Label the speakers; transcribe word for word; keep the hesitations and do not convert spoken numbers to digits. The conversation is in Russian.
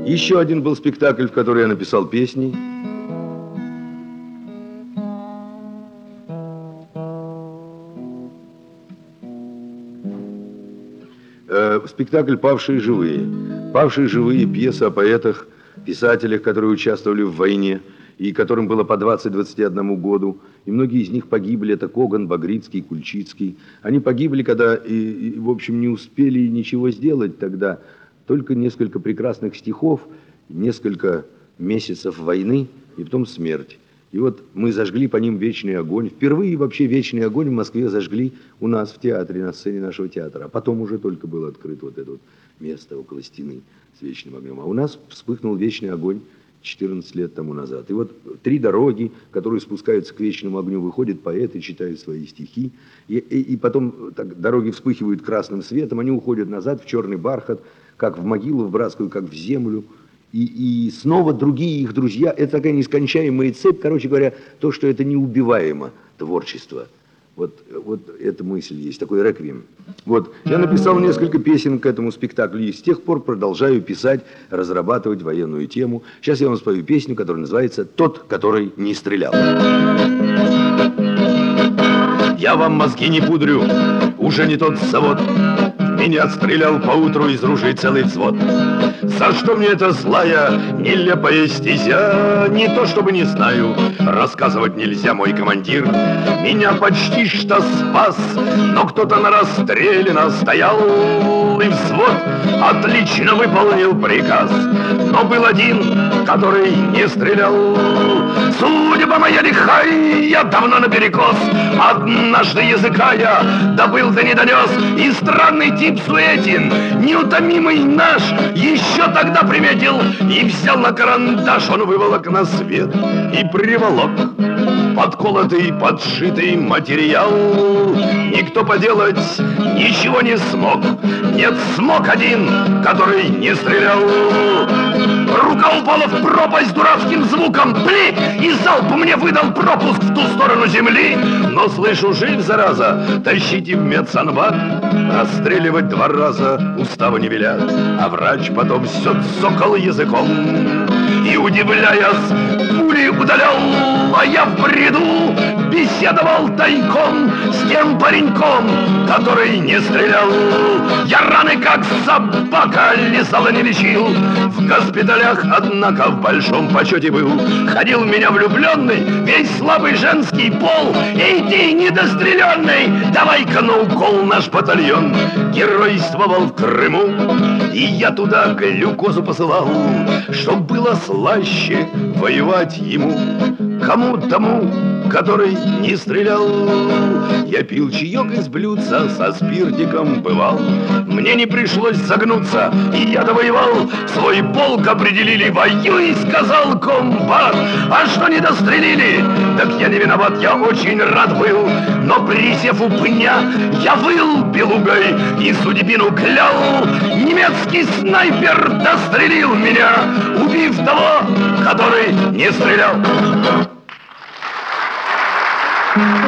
Speaker 1: Еще один был спектакль, в который я написал песни. Э, спектакль «Павшие живые». «Павшие живые» – пьеса о поэтах, писателях, которые участвовали в войне, и которым было по двадцать-двадцать один году. И многие из них погибли. Это Коган, Багрицкий, Кульчицкий. Они погибли, когда, и, и, в общем, не успели ничего сделать тогда. Только несколько прекрасных стихов, несколько месяцев войны, и потом смерть. И вот мы зажгли по ним вечный огонь. Впервые вообще вечный огонь в Москве зажгли у нас в театре, на сцене нашего театра. А потом уже только было открыто вот это вот место около стены с вечным огнем. А у нас вспыхнул вечный огонь четырнадцать лет тому назад. И вот три дороги, которые спускаются к вечному огню, выходят поэты, читают свои стихи. И, и, и потом так, дороги вспыхивают красным светом, они уходят назад в черный бархат, как в могилу, в братскую, как в землю. И, и снова другие их друзья. Это такая нескончаемая цепь. Короче говоря, то, что это неубиваемо творчество. Вот, вот эта мысль есть, такой реквием. Вот, я написал несколько песен к этому спектаклю, и с тех пор продолжаю писать, разрабатывать военную тему. Сейчас я вам спою песню, которая называется «Тот, который не стрелял». Я вам мозги не пудрю, уже не тот завод. Меня стрелял поутру из ружей целый взвод. За что мне эта злая, нелепая стезя? Не то чтобы не знаю, рассказывать нельзя, мой командир. Меня почти что спас, но кто-то на расстреле настоял. И взвод отлично выполнил приказ. Но был один, который не стрелял. Судьба моя лихая, я давно наперекос. Однажды языка я добыл да не донес. И странный тип Суетин, неутомимый наш, еще тогда приметил и взял на карандаш. Он выволок на свет и приволок подколотый, подшитый материал. Никто поделать ничего не смог. Нет, смог один, который не стрелял. Рука упала в пропасть дурацким звуком. Пли! И залп мне выдал пропуск в ту сторону земли. Но слышу, жив, зараза, тащите в медсанбат. Расстреливать два раза устава не велят. А врач потом все цокал языком и, удивляясь, пули удалял. А я в бреду беседовал тайком с тем пареньком, который не стрелял. Я раны, как собака, лизал и не лечил. В госпиталях, однако, в большом почете был. Ходил в меня влюбленный, весь слабый женский пол. Иди, недостреленный, давай-ка на укол наш батальон. Геройствовал в Крыму, и я туда глюкозу посылал, чтоб было слаще воевать ему. Кому тому, который не стрелял. Я пил чаек из блюдца, со спиртиком бывал. Мне не пришлось загнуться, и я довоевал. Свой полк определили, воюй, сказал комбат. А что не дострелили? Так я не виноват, я очень рад был. Но присев у пня, я выл белугой и судьбину клял. Немецкий снайпер дострелил меня, убив того, который не стрелял. Thank you.